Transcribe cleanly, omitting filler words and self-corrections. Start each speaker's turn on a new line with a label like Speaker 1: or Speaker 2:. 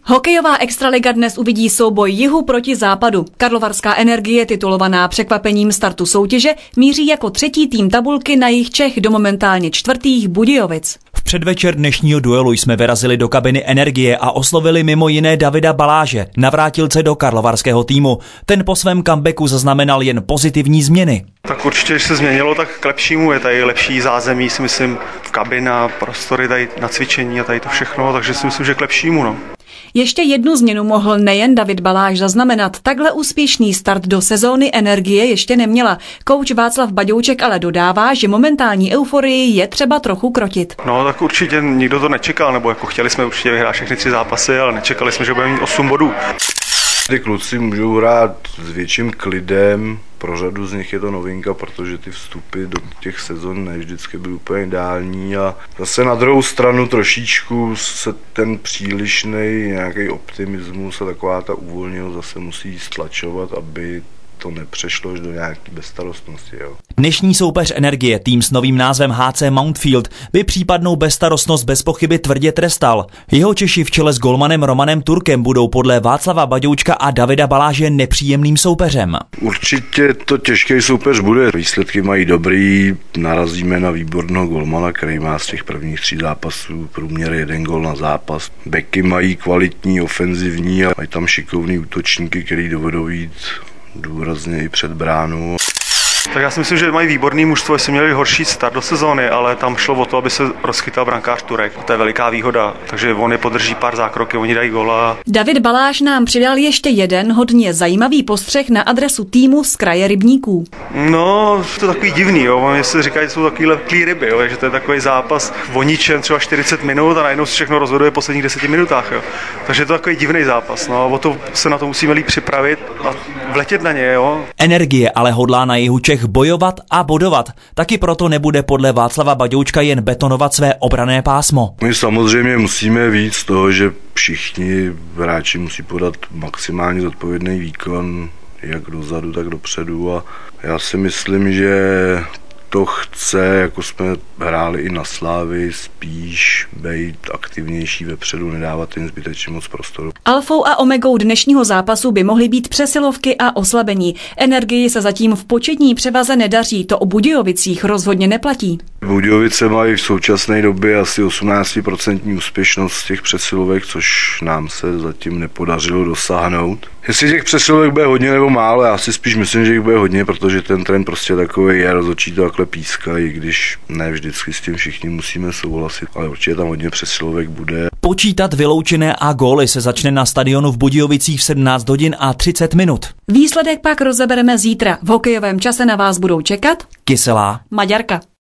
Speaker 1: Hokejová extraliga dnes uvidí souboj jihu proti západu. Karlovarská Energie, titulovaná překvapením startu soutěže, míří jako třetí tým tabulky na jih Čech do momentálně čtvrtých Budějovic.
Speaker 2: V předvečer dnešního duelu jsme vyrazili do kabiny Energie a oslovili mimo jiné Davida Baláže, navrátilce do karlovarského týmu. Ten po svém comebacku zaznamenal jen pozitivní změny.
Speaker 3: Tak určitě, když se změnilo, tak k lepšímu. Je tady lepší zázemí, si myslím, kabina, prostory tady na cvičení a tady to všechno, takže si myslím, že k lepšímu. No.
Speaker 1: Ještě jednu změnu mohl nejen David Baláž zaznamenat. Takhle úspěšný start do sezóny Energie ještě neměla. Kouč Václav Baďouček ale dodává, že momentální euforii je třeba trochu krotit.
Speaker 3: No tak určitě nikdo to nečekal, nebo jako chtěli jsme určitě vyhrát všechny 3 zápasy, ale nečekali jsme, že budeme mít 8 bodů.
Speaker 4: Ty kluci můžou hrát s větším klidem, pro řadu z nich je to novinka, protože ty vstupy do těch sezon ne vždycky byly úplně ideální a zase na druhou stranu trošičku se ten přílišný nějaký optimismus a taková ta uvolněnost zase musí stlačovat, aby to nepřešlo až do nějaké bezstarostnosti. Jo.
Speaker 2: Dnešní soupeř Energie, tým s novým názvem HC Mountfield, by případnou bezstarostnost bez pochyby tvrdě trestal. Jeho Češi v čele s golmanem Romanem Turkem budou podle Václava Baďoučka a Davida Baláže nepříjemným soupeřem.
Speaker 4: Určitě to těžký soupeř bude. Výsledky mají dobrý, narazíme na výborného golmana, který má z těch prvních 3 zápasů průměr 1 gól na zápas. Beky mají kvalitní, ofenzivní a mají tam šikovný útočníky, který dovedou jít důrazně i před bránu.
Speaker 3: Tak já si myslím, že mají výborný mužstvo, jestli měli horší start do sezóny, ale tam šlo o to, aby se rozchytal brankář Turek. To je veliká výhoda, takže on je podrží pár zákroky, oni dají góla.
Speaker 1: David Baláž nám přidal ještě jeden hodně zajímavý postřeh na adresu týmu z kraje Rybníků.
Speaker 3: No, to je takový divný, jo. Oni si říkají, že jsou takový lehký ryby, jo. Takže to je takový zápas o ničem, třeba 40 minut a najednou se všechno rozhoduje v posledních 10 minutách, jo. Takže je to takový divný zápas, no. O to se na to musíme líp připravit a vletět na ně, jo.
Speaker 2: Energie ale hodlá na jihu Čech bojovat a bodovat. Taky proto nebude podle Václava Baďoučka jen betonovat své obranné pásmo.
Speaker 4: My samozřejmě musíme víc z toho, že všichni hráči musí podat maximálně zodpovědný výkon, jak dozadu, tak dopředu a já si myslím, že to chce, jako jsme hráli i na Slávy, spíš být aktivnější vepředu, nedávat jim zbytečně moc prostoru.
Speaker 1: Alfou a omegou dnešního zápasu by mohly být přesilovky a oslabení. Energii se zatím v početní převaze nedaří, to o Budějovicích rozhodně neplatí.
Speaker 4: Budějovice mají v současné době asi 18% úspěšnost z těch přesilovek, což nám se zatím nepodařilo dosáhnout. Jestli těch přesilovek bude hodně nebo málo, já si spíš myslím, že jich bude hodně, protože ten trend prostě takový je, rozhodčí to takhle pískají, když ne vždycky s tím všichni musíme souhlasit, ale určitě tam hodně přesilovek bude.
Speaker 2: Počítat vyloučené a góly se začne na stadionu v Budějovicích v 17 hodin a 30 minut.
Speaker 1: Výsledek pak rozebereme zítra. V hokejovém čase na vás budou čekat
Speaker 2: Kyselá,
Speaker 1: Maďarka.